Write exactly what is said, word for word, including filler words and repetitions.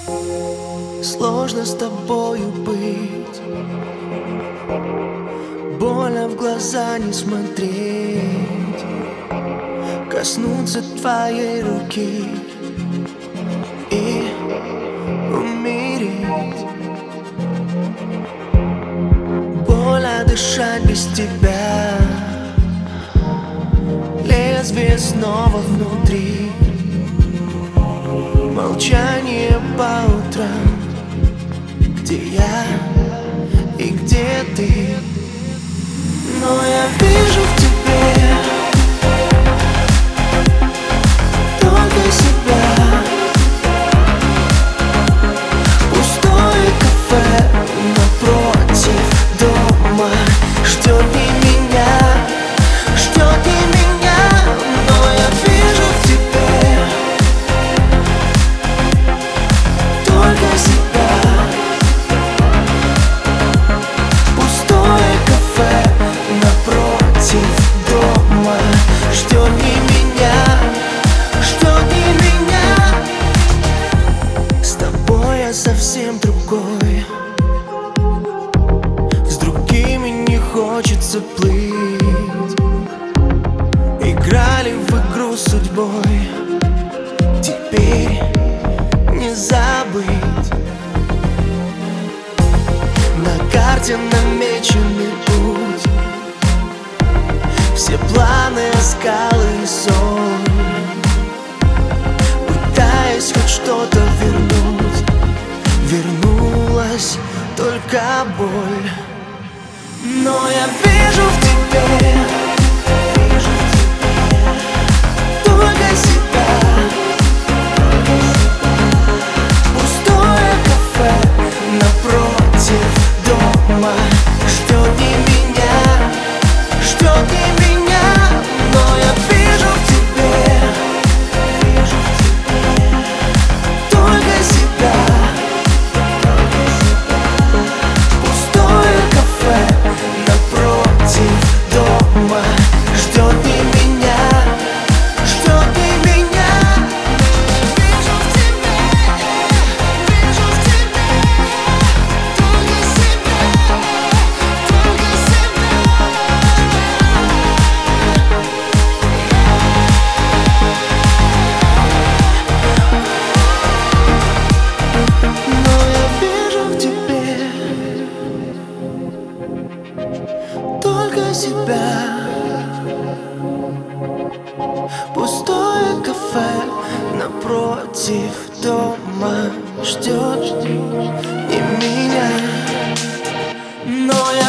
Сложно с тобою быть, больно в глаза не смотреть, коснуться твоей руки и умереть. Больно дышать без тебя, лезвие снова внутри, молчание по утрам. Где я и где ты? Но я вижу в тебе только себя. Пустое кафе напротив дома ждет не меня, ждет не меня. Но я вижу в тебе только себя. Ждет не меня, ждет не меня. С тобой я совсем другой, с другими не хочется плыть. Играли в игру судьбой, теперь не забыть. На карте намеченный путь, все планы, скалы и сон, пытаясь хоть что-то вернуть, вернулась только боль. Но я вижу в тебе, вижу в тебе только себя. Пустое кафе напротив дома ждет не меня, ждет не меня. Но я вижу в тебе, вижу в тебе только себя. Пустое кафе напротив дома ждет не меня, ждет не меня. Вижу в тебе, вижу в тебе только себя, только себя. Только себя. Пустое кафе напротив дома ждет не меня. Но я